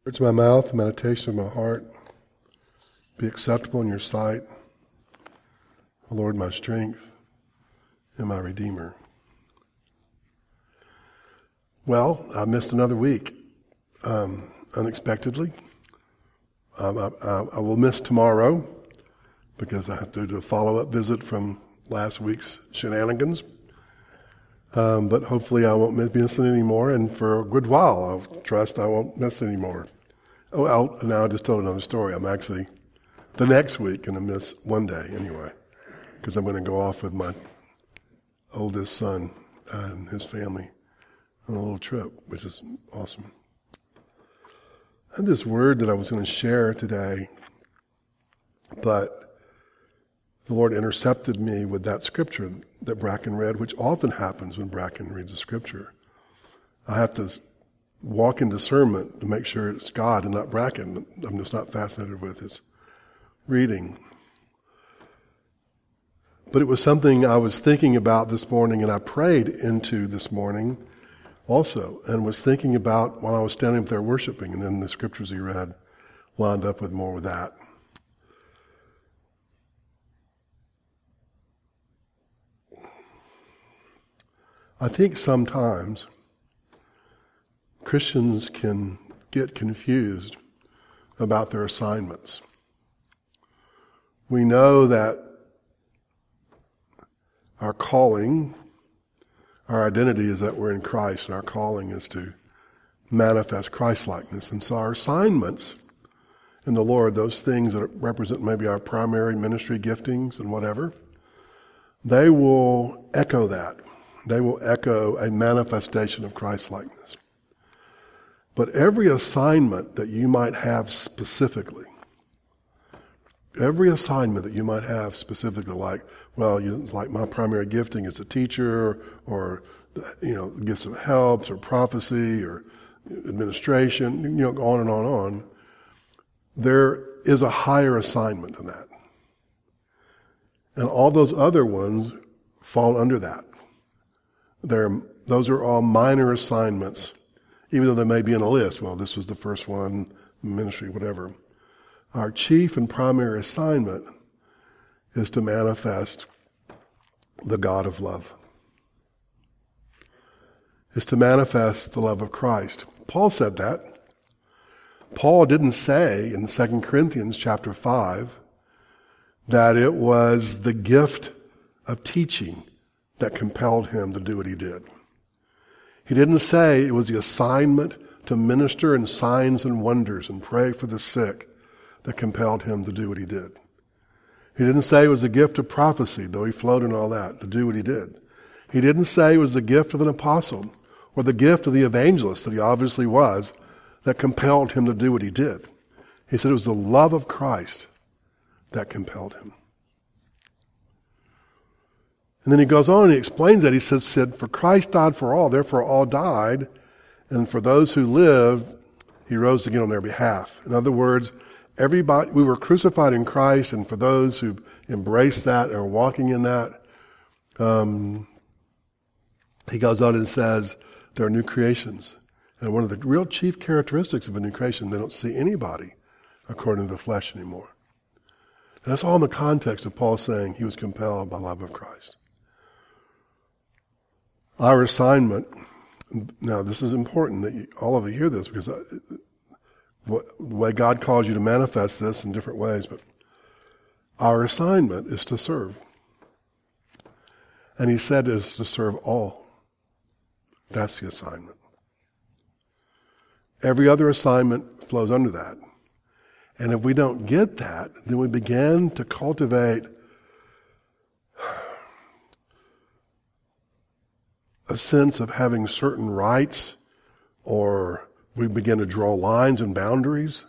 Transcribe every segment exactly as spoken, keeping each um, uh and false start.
Words of my mouth, meditation of my heart, be acceptable in your sight, O Lord, my strength and my Redeemer. Well, I missed another week, um, unexpectedly. Um, I, I, I will miss tomorrow because I have to do a follow-up visit from last week's shenanigans. Um, but hopefully I won't miss, miss it anymore, and for a good while I'll trust I won't miss it anymore. Oh, I'll, now I just told another story. I'm actually, the next week, going to miss one day anyway, because I'm going to go off with my oldest son and his family on a little trip, which is awesome. I had this word that I was going to share today, but the Lord intercepted me with that scripture that Bracken read, which often happens when Bracken reads a scripture. I have to walk in discernment to make sure it's God and not Bracken. I'm just not fascinated with his reading. But it was something I was thinking about this morning, and I prayed into this morning also, and was thinking about while I was standing up there worshiping, and then the scriptures he read lined up with more with that. I think sometimes Christians can get confused about their assignments. We know that our calling, our identity is that we're in Christ, and our calling is to manifest Christ-likeness. And so our assignments in the Lord, those things that represent maybe our primary ministry giftings and whatever, they will echo that. They will echo a manifestation of Christ-likeness. But every assignment that you might have specifically, every assignment that you might have specifically, like, well, you, like my primary gifting is a teacher, or, you know, gifts of helps, or prophecy, or administration, you know, on and on and on. There is a higher assignment than that. And all those other ones fall under that. They're, those are all minor assignments, even though they may be in a list. Well, this was the first one, ministry, whatever. Our chief and primary assignment is to manifest the God of love. Is to manifest the love of Christ. Paul said that. Paul didn't say in Second Corinthians chapter five that it was the gift of teaching that compelled him to do what he did. He didn't say it was the assignment to minister in signs and wonders and pray for the sick that compelled him to do what he did. He didn't say it was the gift of prophecy, though he flowed in all that, to do what he did. He didn't say it was the gift of an apostle or the gift of the evangelist that he obviously was that compelled him to do what he did. He said it was the love of Christ that compelled him. And then he goes on and he explains that. He says, said, for Christ died for all, therefore all died, and for those who lived, he rose again on their behalf. In other words, everybody, we were crucified in Christ, and for those who embrace that and are walking in that, um, he goes on and says, there are new creations. And one of the real chief characteristics of a new creation, they don't see anybody according to the flesh anymore. And that's all in the context of Paul saying he was compelled by love of Christ. Our assignment, now this is important that you, all of you hear this, because I, what, the way God calls you to manifest this in different ways, but our assignment is to serve. And he said it is to serve all. That's the assignment. Every other assignment flows under that. And if we don't get that, then we begin to cultivate a sense of having certain rights, or we begin to draw lines and boundaries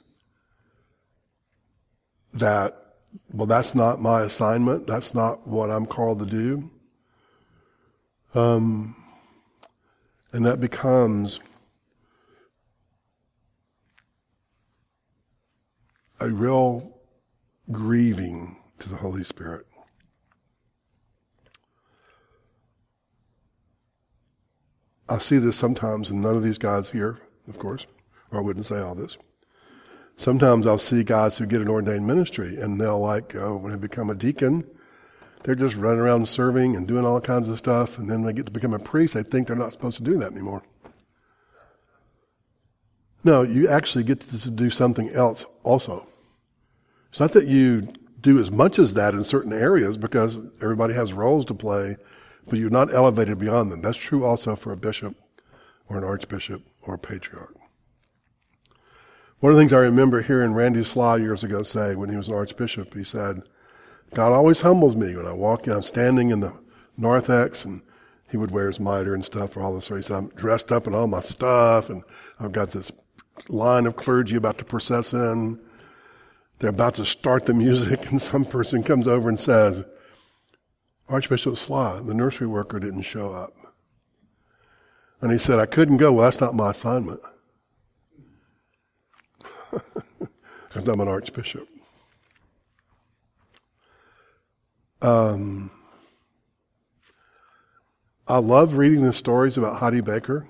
that, well, that's not my assignment, that's not what I'm called to do. Um, and that becomes a real grieving to the Holy Spirit. I see this sometimes, and none of these guys here, of course, or I wouldn't say all this. Sometimes I'll see guys who get an ordained ministry and they'll like, oh, when they become a deacon, they're just running around serving and doing all kinds of stuff. And then they get to become a priest, they think they're not supposed to do that anymore. No, you actually get to do something else also. It's not that you do as much as that in certain areas because everybody has roles to play, but you're not elevated beyond them. That's true also for a bishop or an archbishop or a patriarch. One of the things I remember hearing Randy Sly years ago say when he was an archbishop, he said, God always humbles me when I walk in. I'm standing in the narthex, and he would wear his mitre and stuff for all this. So he said, I'm dressed up in all my stuff, and I've got this line of clergy about to process in. They're about to start the music, and some person comes over and says, Archbishop Sly, the nursery worker didn't show up. And he said, I couldn't go. Well, that's not my assignment. Because I'm an archbishop. Um, I love reading the stories about Heidi Baker.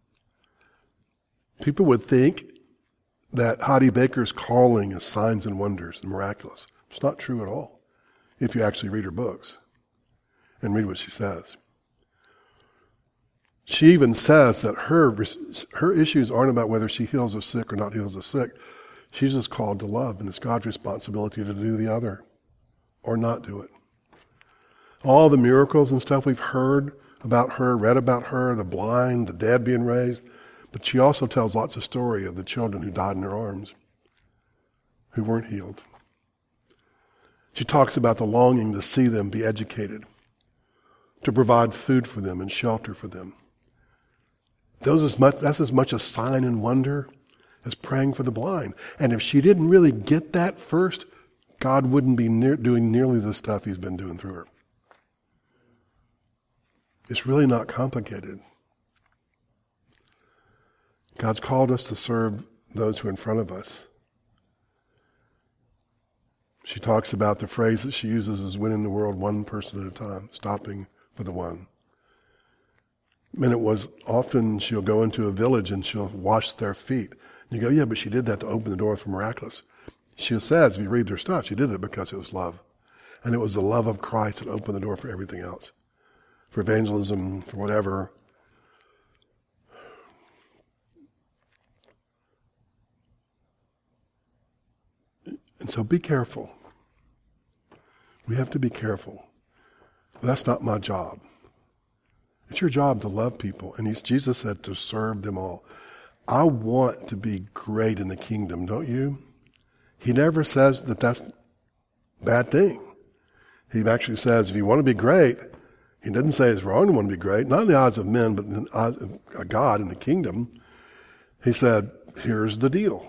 People would think that Heidi Baker's calling is signs and wonders and miraculous. It's not true at all if you actually read her books and read what she says. She even says that her her issues aren't about whether she heals the sick or not heals the sick. She's just called to love, and it's God's responsibility to do the other or not do it. All the miracles and stuff we've heard about her, read about her, the blind, the dead being raised, but she also tells lots of story of the children who died in her arms, who weren't healed. She talks about the longing to see them be educated, to provide food for them and shelter for them. Those as much, that's as much a sign and wonder as praying for the blind. And if she didn't really get that first, God wouldn't be near, doing nearly the stuff he's been doing through her. It's really not complicated. God's called us to serve those who are in front of us. She talks about the phrase that she uses is winning the world one person at a time, stopping for the one. And it was often she'll go into a village and she'll wash their feet. And you go, yeah, but she did that to open the door for miraculous. She says, if you read their stuff, she did it because it was love. And it was the love of Christ that opened the door for everything else. For evangelism, for whatever. And so be careful. We have to be careful. But that's not my job. It's your job to love people. And he's, Jesus said to serve them all. I want to be great in the kingdom, don't you? He never says that that's a bad thing. He actually says if you want to be great, he doesn't say it's wrong to want to be great, not in the eyes of men, but in the eyes of God in the kingdom. He said, here's the deal.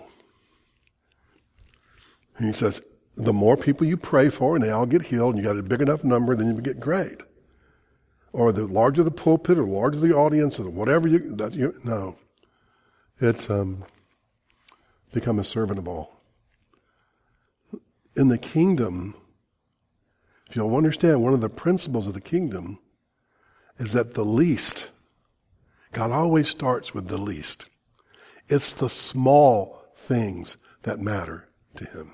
And he says, the more people you pray for and they all get healed and you got a big enough number, then you get great. Or the larger the pulpit or the larger the audience or whatever you, that you no. It's um, become a servant of all. In the kingdom, if you'll understand, one of the principles of the kingdom is that the least, God always starts with the least. It's the small things that matter to him.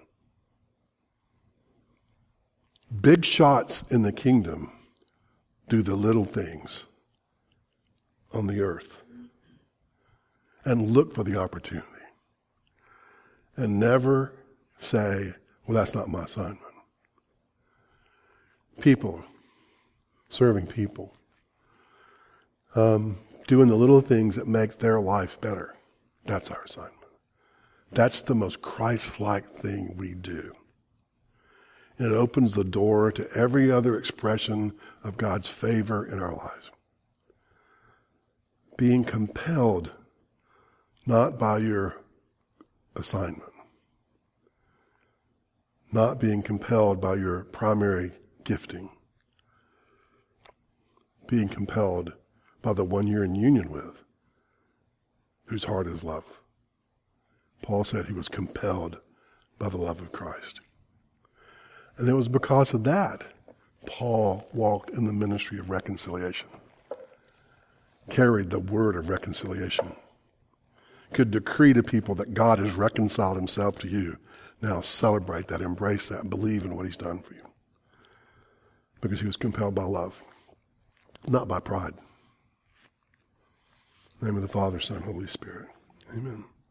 Big shots in the kingdom do the little things on the earth and look for the opportunity and never say, well, that's not my assignment. People, serving people, um, doing the little things that make their life better. That's our assignment. That's the most Christ-like thing we do. And it opens the door to every other expression of God's favor in our lives. Being compelled not by your assignment, not being compelled by your primary gifting, being compelled by the one you're in union with, whose heart is love. Paul said he was compelled by the love of Christ. And it was because of that Paul walked in the ministry of reconciliation, carried the word of reconciliation, could decree to people that God has reconciled himself to you. Now celebrate that, embrace that, believe in what he's done for you. Because he was compelled by love, not by pride. In the name of the Father, Son, Holy Spirit. Amen.